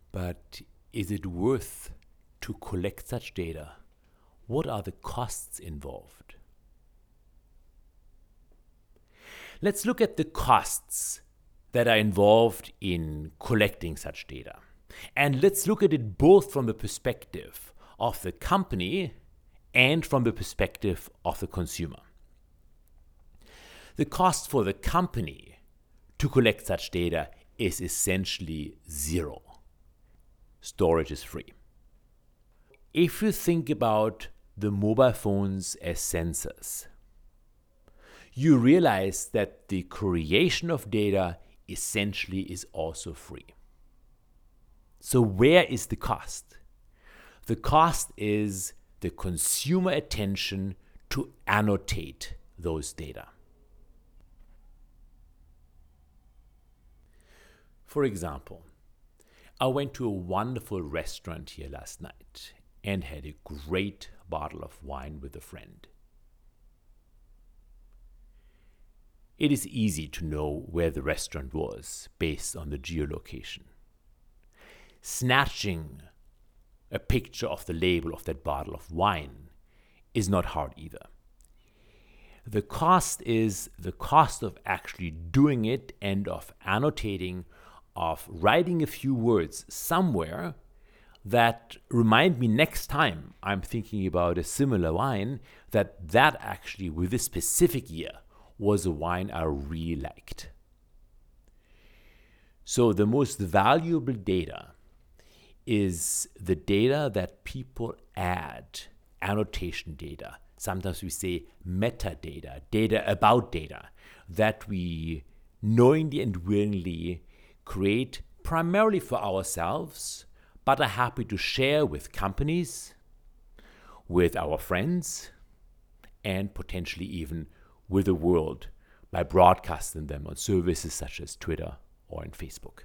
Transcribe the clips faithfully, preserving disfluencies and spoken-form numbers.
But is it worth to collect such data? What are the costs involved? Let's look at the costs that are involved in collecting such data. And let's look at it both from the perspective of the company and from the perspective of the consumer. The cost for the company to collect such data is essentially zero. Storage is free. If you think about the mobile phones as sensors, you realize that the creation of data essentially is also free. So where is the cost? The cost is the consumer attention to annotate those data. For example, I went to a wonderful restaurant here last night and had a great bottle of wine with a friend. It is easy to know where the restaurant was based on the geolocation. Snatching a picture of the label of that bottle of wine is not hard either. The cost is the cost of actually doing it and of annotating, of writing a few words somewhere that remind me next time I'm thinking about a similar wine that that actually with this specific year was a wine I really liked. So the most valuable data is the data that people add, annotation data. Sometimes we say metadata, data about data, that we knowingly and willingly create primarily for ourselves, but are happy to share with companies, with our friends, and potentially even with the world by broadcasting them on services such as Twitter or in Facebook.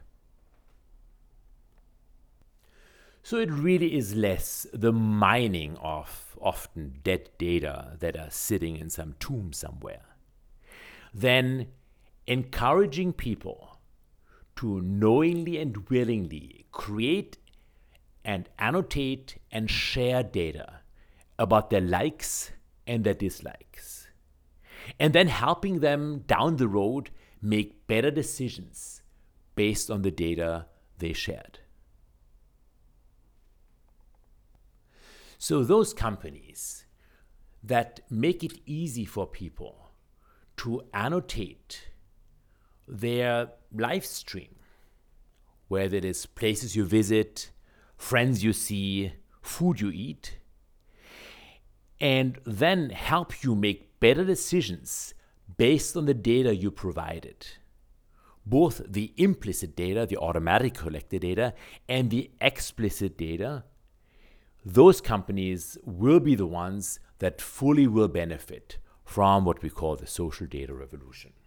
So it really is less the mining of often dead data that are sitting in some tomb somewhere than encouraging people to knowingly and willingly create and annotate and share data about their likes and their dislikes, and then helping them down the road make better decisions based on the data they shared. So those companies that make it easy for people to annotate their live stream, whether it is places you visit, friends you see, food you eat, and then help you make better decisions based on the data you provided. Both the implicit data, the automatic collected data, and the explicit data, those companies will be the ones that fully will benefit from what we call the social data revolution.